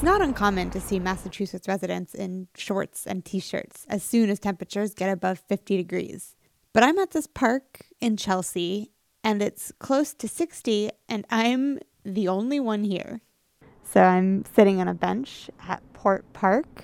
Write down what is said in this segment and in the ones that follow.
not uncommon to see Massachusetts residents in shorts and t-shirts as soon as temperatures get above 50 degrees. But I'm at this park in Chelsea, and it's close to 60, and I'm the only one here. So I'm sitting on a bench at Port Park.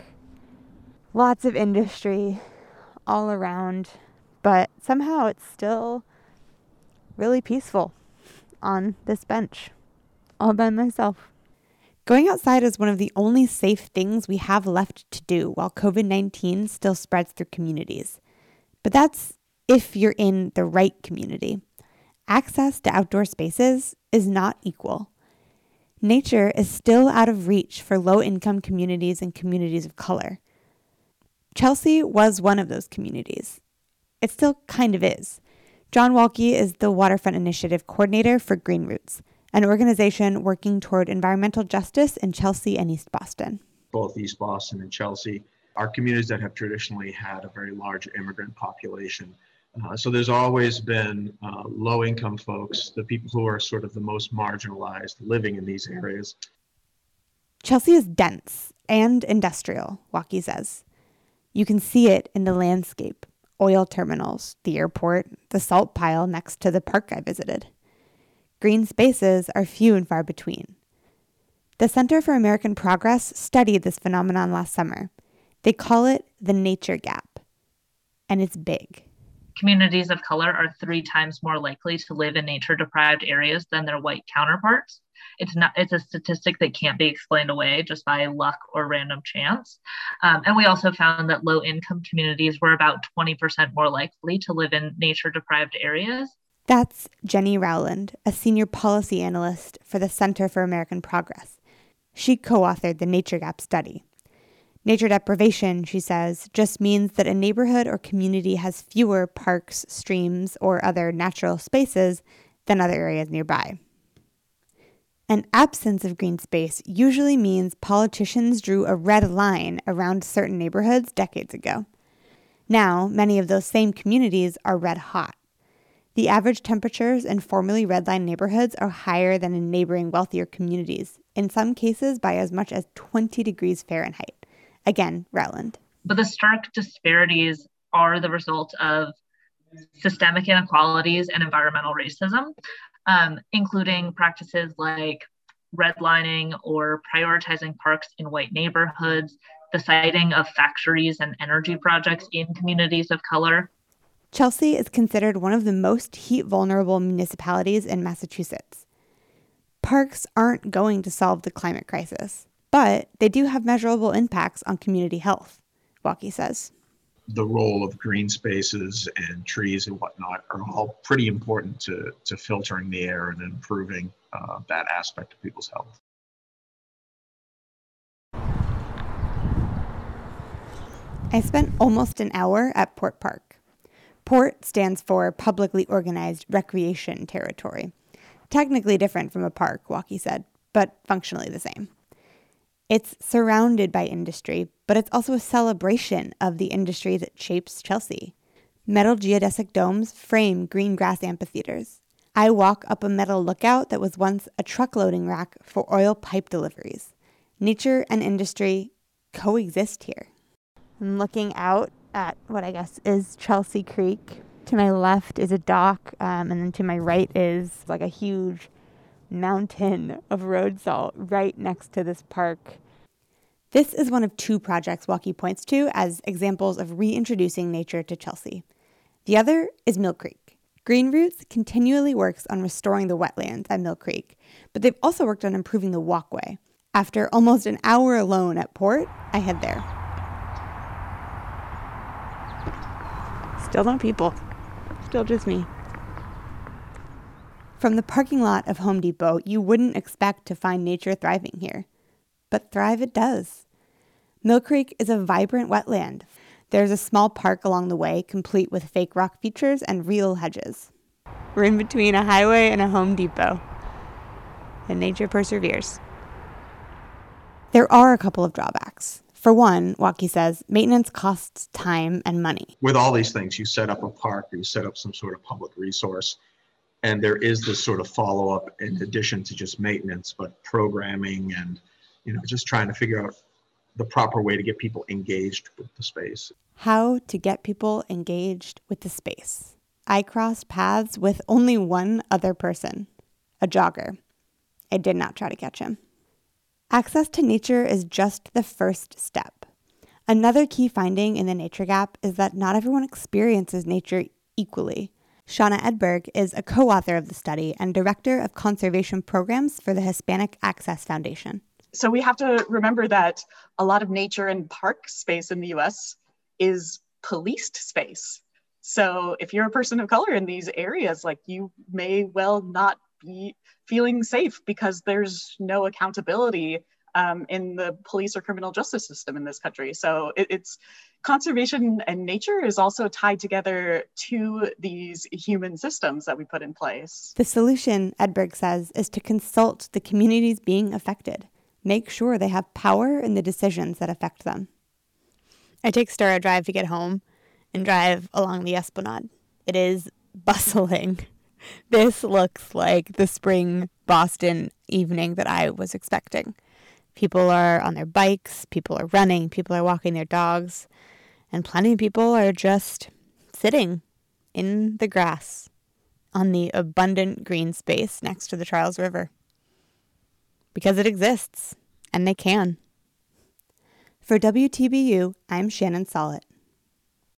Lots of industry all around, but somehow it's still really peaceful on this bench, all by myself. Going outside is one of the only safe things we have left to do while COVID-19 still spreads through communities. But that's if you're in the right community. Access to outdoor spaces is not equal. Nature is still out of reach for low-income communities and communities of color. Chelsea was one of those communities. It still kind of is. John Walke is the Waterfront Initiative Coordinator for Green Roots, an organization working toward environmental justice in Chelsea and East Boston. Both East Boston and Chelsea are communities that have traditionally had a very large immigrant population. So there's always been low-income folks, the people who are sort of the most marginalized living in these areas. Chelsea is dense and industrial, Walke says. You can see it in the landscape, oil terminals, the airport, the salt pile next to the park I visited. Green spaces are few and far between. The Center for American Progress studied this phenomenon last summer. They call it the nature gap, and it's big. Communities of color are 3 times more likely to live in nature-deprived areas than their white counterparts. It's a statistic that can't be explained away just by luck or random chance. And we also found that low-income communities were about 20% more likely to live in nature-deprived areas. That's Jenny Rowland, a senior policy analyst for the Center for American Progress. She co-authored the Nature Gap study. Nature deprivation, she says, just means that a neighborhood or community has fewer parks, streams, or other natural spaces than other areas nearby. An absence of green space usually means politicians drew a red line around certain neighborhoods decades ago. Now, many of those same communities are red hot. The average temperatures in formerly redlined neighborhoods are higher than in neighboring wealthier communities, in some cases by as much as 20 degrees Fahrenheit. Again, Rowland. But the stark disparities are the result of systemic inequalities and environmental racism, including practices like redlining or prioritizing parks in white neighborhoods, the siting of factories and energy projects in communities of color. Chelsea is considered one of the most heat-vulnerable municipalities in Massachusetts. Parks aren't going to solve the climate crisis, but they do have measurable impacts on community health, Walke says. The role of green spaces and trees and whatnot are all pretty important to filtering the air and improving that aspect of people's health. I spent almost an hour at Port Park. Port stands for Publicly Organized Recreation Territory. Technically different from a park, Walke said, but functionally the same. It's surrounded by industry, but it's also a celebration of the industry that shapes Chelsea. Metal geodesic domes frame green grass amphitheaters. I walk up a metal lookout that was once a truck loading rack for oil pipe deliveries. Nature and industry coexist here. I'm looking out at what I guess is Chelsea Creek. To my left is a dock, and then to my right is like a huge mountain of road salt right next to this park. This is one of 2 projects Walke points to as examples of reintroducing nature to Chelsea. The other is Mill Creek. Green Roots continually works on restoring the wetlands at Mill Creek, but they've also worked on improving the walkway. After almost an hour alone at Port, I head there. Still no people. Still just me. From the parking lot of Home Depot, you wouldn't expect to find nature thriving here. But thrive it does. Mill Creek is a vibrant wetland. There's a small park along the way, complete with fake rock features and real hedges. We're in between a highway and a Home Depot. And nature perseveres. There are a couple of drawbacks. For one, Walke says, maintenance costs time and money. With all these things, you set up a park, or you set up some sort of public resource, and there is this sort of follow-up in addition to just maintenance, but programming and just trying to figure out the proper way to get people engaged with the space. How to get people engaged with the space. I crossed paths with only one other person, a jogger. I did not try to catch him. Access to nature is just the first step. Another key finding in the Nature Gap is that not everyone experiences nature equally. Shauna Edberg is a co-author of the study and director of conservation programs for the Hispanic Access Foundation. So we have to remember that a lot of nature and park space in the US is policed space. So if you're a person of color in these areas, like, you may well not be feeling safe because there's no accountability in the police or criminal justice system in this country. So it's conservation and nature is also tied together to these human systems that we put in place. The solution, Edberg says, is to consult the communities being affected. Make sure they have power in the decisions that affect them. I take Star a drive to get home and drive along the Esplanade. It is bustling. This looks like the spring Boston evening that I was expecting. People are on their bikes, people are running, people are walking their dogs, and plenty of people are just sitting in the grass on the abundant green space next to the Charles River. Because it exists, and they can. For WTBU, I'm Shannon Sollitt.